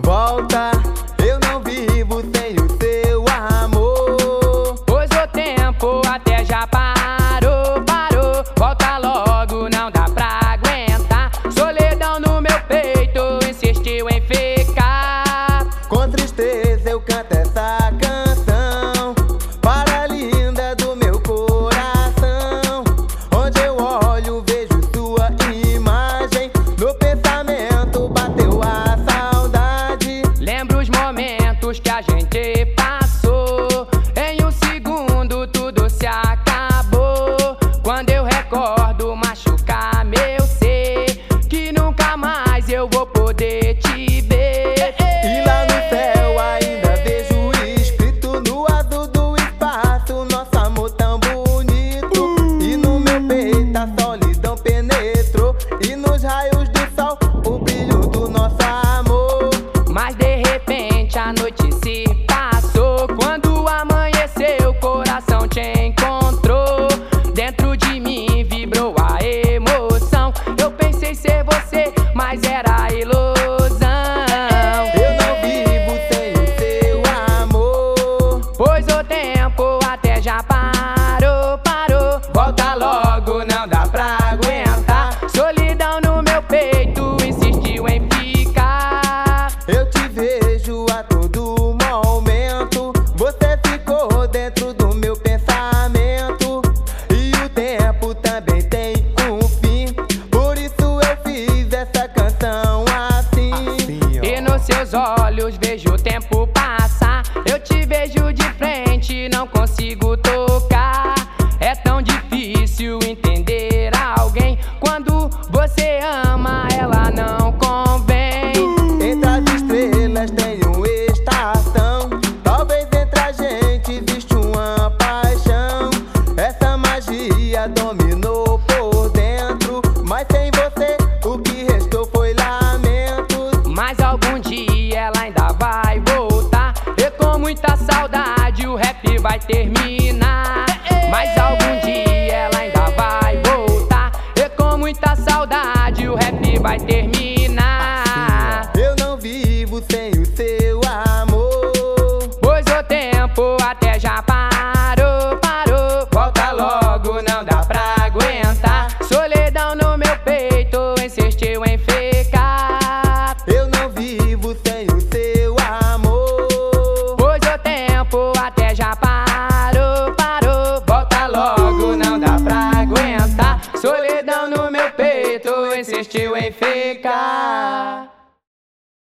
volta, eu não vivo sem o seu amor. Pois o tempo até já parou, parou. Volta logo, não dá pra aguentar. Solidão no meu peito insistiu em ficar. Com tristeza eu canto essa canção para a linda do meu coração. Onde eu olho vejo sua imagem, no pensamento bateu a saudade. Lembro os momentos que a gente passou, em um segundo tudo se acabou. Quando eu recordo machucar meu ser, que nunca mais eu vou poder te ver. E lá no céu ainda vejo escrito no azul do espaço nosso amor tão bonito. E no meu peito a solidão penetrou, e nos raios do sol o brilho do nosso amor. Mas de repente a noite se passou. Quando amanheceu o coração te encontrou. Dentro de mim vibrou a emoção. Eu pensei ser você, mas era ilusão. Eu não vivo sem o seu amor. Pois o tempo até já parou, parou. Volta logo, não dá pra aguentar. Solidão no meu peito insistiu em ficar. Eu te vejo a todo momento, você ficou dentro do meu pensamento. E o tempo também tem um fim, por isso eu fiz essa canção assim. E nos seus olhos vejo o tempo passar. Eu te vejo de frente, não consigo tocar. É tão difícil entender alguém. Quando você ama, ela não convém. Entre as estrelas tem uma estação, talvez entre a gente existe uma paixão. Essa magia dominou por dentro, mas sem você o que restou foi lamento. Mas algum dia ela ainda vai voltar, e com muita saudade o rap vai terminar. Mas algum dia ela ainda vai voltar, e com muita saudade o rap vai terminar. Eu não vivo sem o seu amor. Pois o tempo até já parou, parou. Volta logo, não dá pra aguentar. Solidão no meu peito insistiu em ficar. Eu não vivo sem o seu amor. Pois o tempo até já parou, parou. Volta logo, não dá pra aguentar. Solidão no meu peito insistiu em ficar.